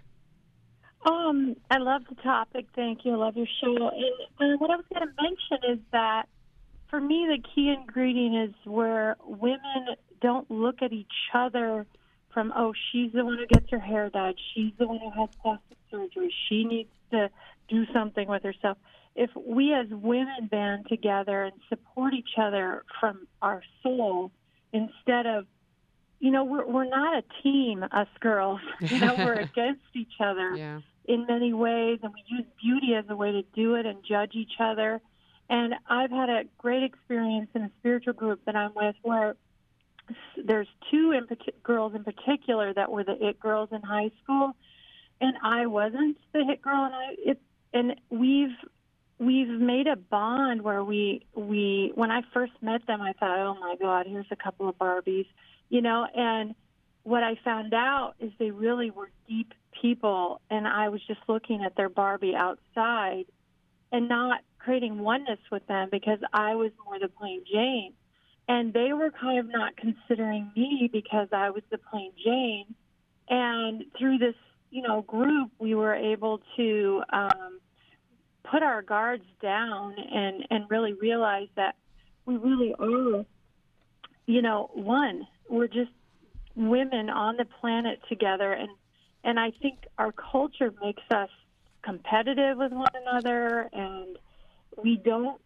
I love the topic. Thank you. I love your show. And what I was going to mention is that for me, the key ingredient is where women don't look at each other from, oh, she's the one who gets her hair dyed. She's the one who has plastic surgery. She needs to do something with herself. If we as women band together and support each other from our soul, instead of, we're not a team, us girls. We're against each other in many ways, and we use beauty as a way to do it and judge each other. And I've had a great experience in a spiritual group that I'm with where there's two girls in particular that were the it girls in high school, and I wasn't the hit girl, and we've made a bond where we when I first met them, I thought, oh my God, here's a couple of Barbies. And what I found out is they really were deep people, and I was just looking at their Barbie outside and not creating oneness with them because I was more the plain Jane. And they were kind of not considering me because I was the plain Jane. And through this, group, we were able to put our guards down and really realize that we really are, one. We're just women on the planet together, and I think our culture makes us competitive with one another, and we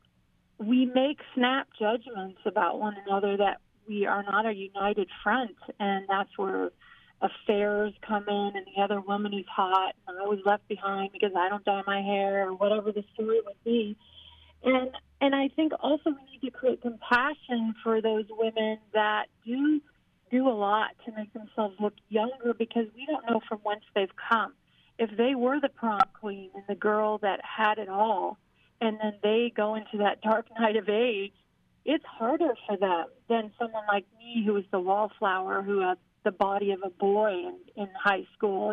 make snap judgments about one another that we are not a united front, and that's where affairs come in, and the other woman is hot, and I was left behind because I don't dye my hair, or whatever the story would be. And I think also we need to create compassion for those women that do a lot to make themselves look younger, because we don't know from whence they've come. If they were the prom queen and the girl that had it all, and then they go into that dark night of age, it's harder for them than someone like me who was the wallflower who had the body of a boy in high school.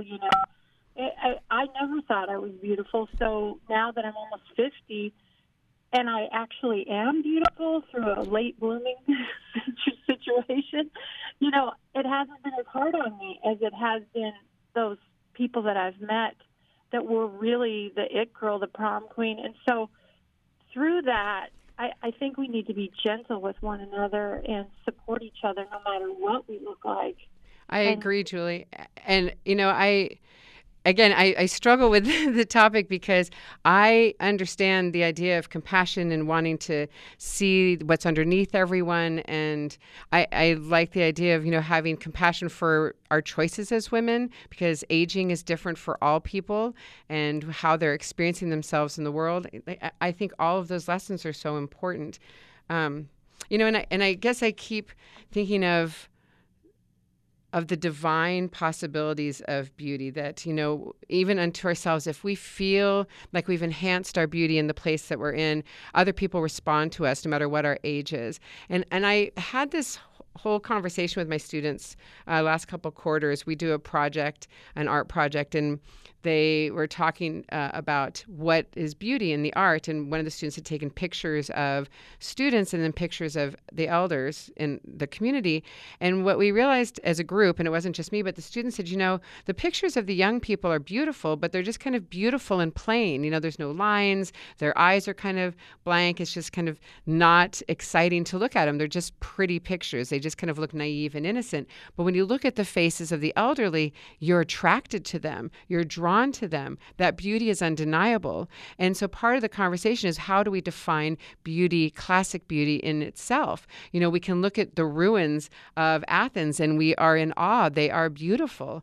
I never thought I was beautiful. So now that I'm almost 50, and I actually am beautiful through a late blooming situation, it hasn't been as hard on me as it has been those people that I've met that were really the it girl, the prom queen. And so through that, I think we need to be gentle with one another and support each other no matter what we look like. I agree, Julie. And, I struggle with the topic because I understand the idea of compassion and wanting to see what's underneath everyone. And I like the idea of, having compassion for our choices as women, because aging is different for all people and how they're experiencing themselves in the world. I think all of those lessons are so important. And I guess I keep thinking of the divine possibilities of beauty, that, even unto ourselves, if we feel like we've enhanced our beauty in the place that we're in, other people respond to us no matter what our age is. And I had this whole conversation with my students last couple quarters. We do a project, an art project, and they were talking about what is beauty in the art. And one of the students had taken pictures of students and then pictures of the elders in the community. And what we realized as a group, and it wasn't just me, but the students said, the pictures of the young people are beautiful, but they're just kind of beautiful and plain. There's no lines. Their eyes are kind of blank. It's just kind of not exciting to look at them. They're just pretty pictures. They just kind of look naive and innocent. But when you look at the faces of the elderly, you're attracted to them. You're drawn to them. That beauty is undeniable. And so part of the conversation is, how do we define beauty, classic beauty in itself? We can look at the ruins of Athens and we are in awe. They are beautiful.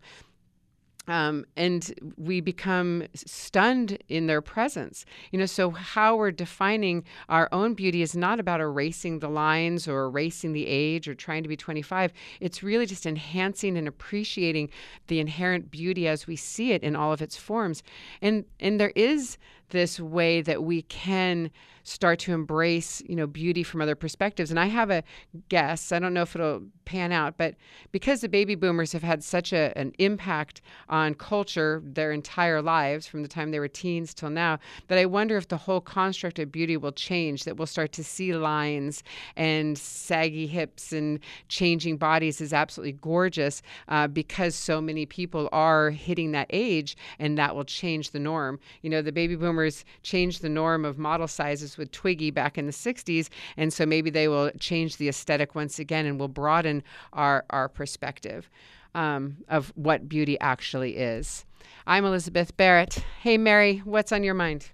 And we become stunned in their presence. So how we're defining our own beauty is not about erasing the lines or erasing the age or trying to be 25. It's really just enhancing and appreciating the inherent beauty as we see it in all of its forms. And there is this way that we can start to embrace, beauty from other perspectives. And I have a guess, I don't know if it'll pan out, but because the baby boomers have had such an impact on culture their entire lives, from the time they were teens till now, that I wonder if the whole construct of beauty will change, that we'll start to see lines and saggy hips and changing bodies is absolutely gorgeous because so many people are hitting that age, and that will change the norm. The baby boomers changed the norm of model sizes with Twiggy back in the 60s, and so maybe they will change the aesthetic once again and will broaden our perspective of what beauty actually is. I'm Elizabeth Barrett. Hey, Mary, what's on your mind?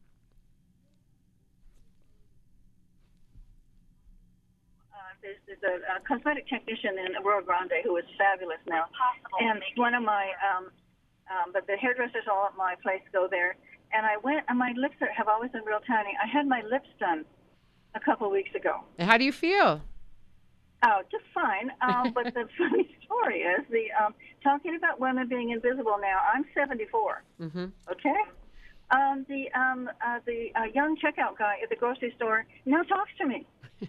There's a cosmetic technician in Rio Grande who is fabulous now. And one of my, but the hairdressers all at my place go there. And I went, and my lips have always been real tiny. I had my lips done a couple of weeks ago. And how do you feel? Oh, just fine. But the funny story is talking about women being invisible now. I'm 74. Mm-hmm. Okay. The young checkout guy at the grocery store now talks to me.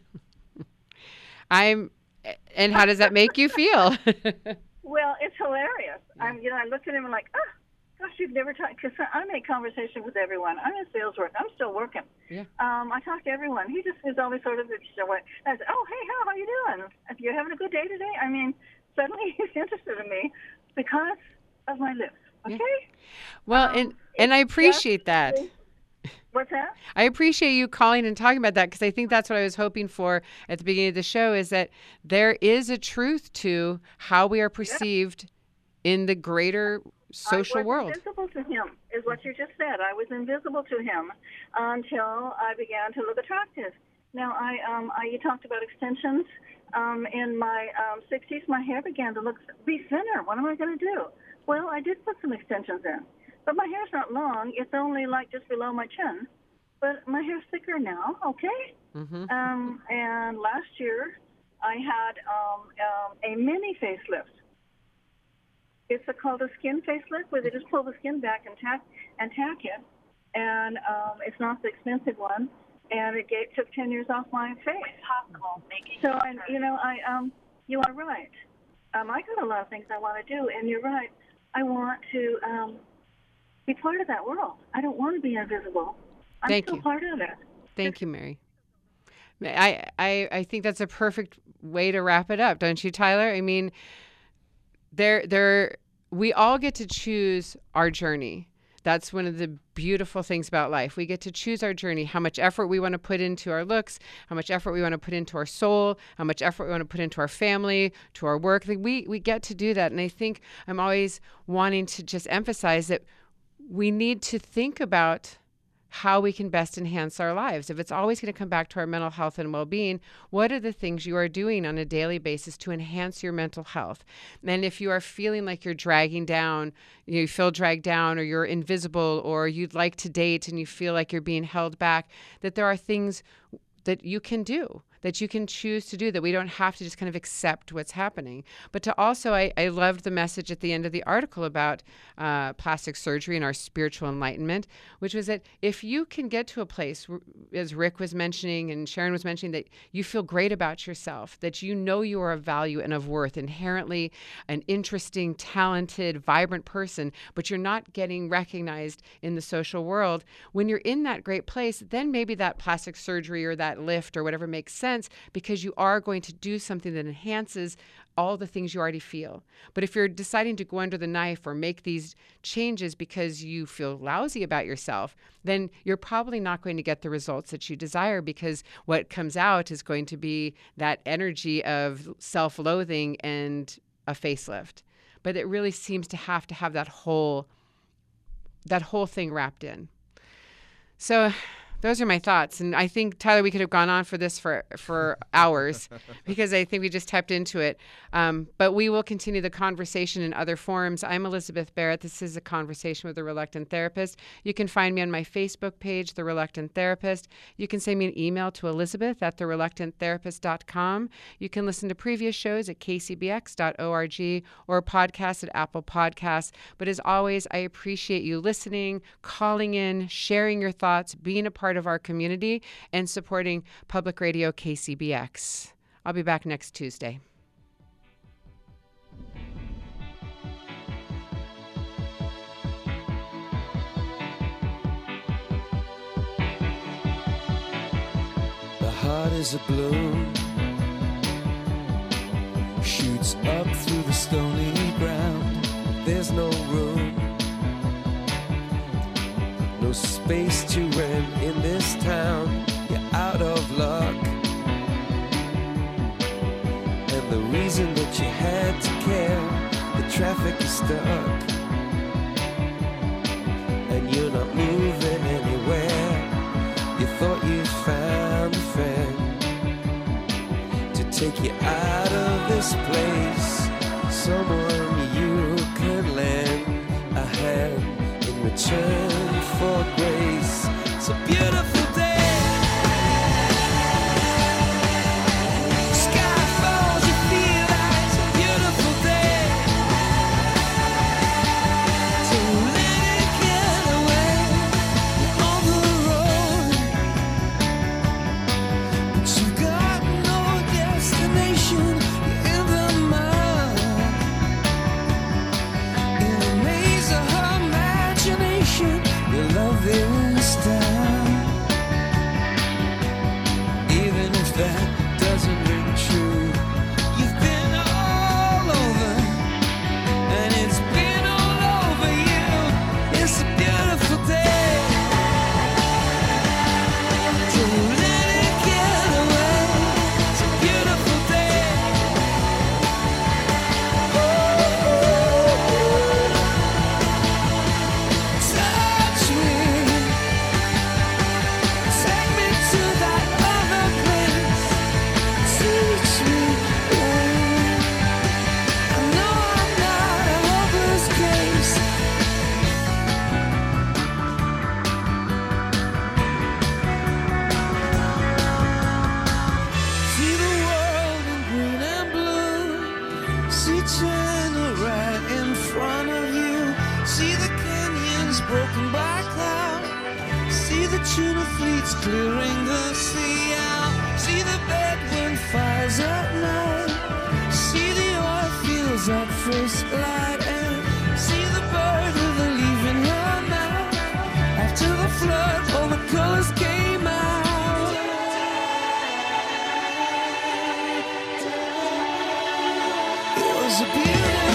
And how does that make you feel? Well, it's hilarious. I look at him and like, gosh, you've never talked, because I make conversation with everyone. I'm in sales work. I'm still working. Yeah. I talk to everyone. He just is always sort of, I said, oh, hey, how are you doing? If you're having a good day today? Suddenly he's interested in me because of my lips. Okay? Yeah. Well, and I appreciate that. What's that? I appreciate you calling and talking about that, because I think that's what I was hoping for at the beginning of the show, is that there is a truth to how we are perceived in the greater social world. I was invisible to him, is what you just said. I was invisible to him until I began to look attractive. Now, you talked about extensions. In my 60s, my hair began to be thinner. What am I going to do? Well, I did put some extensions in. But my hair's not long. It's only just below my chin. But my hair's thicker now, okay? Mm-hmm. And last year, I had a mini facelift. It's called a skin facelift, where they just pull the skin back and tack it. And it's not the expensive one. And it took 10 years off my face. So, you are right. I got a lot of things I want to do, and you're right. I want to be part of that world. I don't want to be invisible. I'm still part of it. Thank you, Mary. I think that's a perfect way to wrap it up, don't you, Tyler? I mean, we all get to choose our journey. That's one of the beautiful things about life. We get to choose our journey, how much effort we want to put into our looks, how much effort we want to put into our soul, how much effort we want to put into our family, to our work. We get to do that. And I think I'm always wanting to just emphasize that we need to think about how we can best enhance our lives. If it's always going to come back to our mental health and well-being, what are the things you are doing on a daily basis to enhance your mental health? And if you are feeling like you're dragging down, you feel dragged down, or you're invisible, or you'd like to date and you feel like you're being held back, that there are things that you can do, that you can choose to do, that we don't have to just kind of accept what's happening. But to also, I loved the message at the end of the article about plastic surgery and our spiritual enlightenment, which was that if you can get to a place, as Rick was mentioning and Sharon was mentioning, that you feel great about yourself, that you know you are of value and of worth, inherently an interesting, talented, vibrant person, but you're not getting recognized in the social world, when you're in that great place, then maybe that plastic surgery or that lift or whatever makes sense, because you are going to do something that enhances all the things you already feel. But if you're deciding to go under the knife or make these changes because you feel lousy about yourself, then you're probably not going to get the results that you desire, because what comes out is going to be that energy of self-loathing and a facelift. But it really seems to have that whole thing wrapped in. So those are my thoughts. And I think, Tyler, we could have gone on for this for hours because I think we just tapped into it. But we will continue the conversation in other forums. I'm Elizabeth Barrett. This is A Conversation with a Reluctant Therapist. You can find me on my Facebook page, The Reluctant Therapist. You can send me an email to elizabeth@thereluctanttherapist.com. You can listen to previous shows at kcbx.org or podcasts at Apple Podcasts. But as always, I appreciate you listening, calling in, sharing your thoughts, being a part of our community, and supporting Public Radio KCBX. I'll be back next Tuesday. The heart is a balloon, shoots up through the stony ground. There's no room, no space to rent in this town. You're out of luck, and the reason that you had to care, the traffic is stuck, and you're not moving anywhere. You thought you found a friend to take you out of this place, someone you can lend a hand in return for grace. It's a beautiful day. Sky falls, you feel like it's a beautiful day. So let it get away. You're on the road, but you've got no destination. You're in the mud, in a maze of her imagination. Your love is down, even if that doesn't ring true. You've been all over, and it's been all over you. It's a beautiful day. So let it get away. It's a beautiful day. Touch me, take me to that other place. Teach me, I know I'm not a hopeless case. See the world in green and blue. See China right in front of you. See the canyons broken by cloud. See the tuna fleets clearing the sea out. See the bedroom fires at night. See the oil fields at first light. And see the bird with a leaf in her mouth. After the flood, all the colors came out. It was a beautiful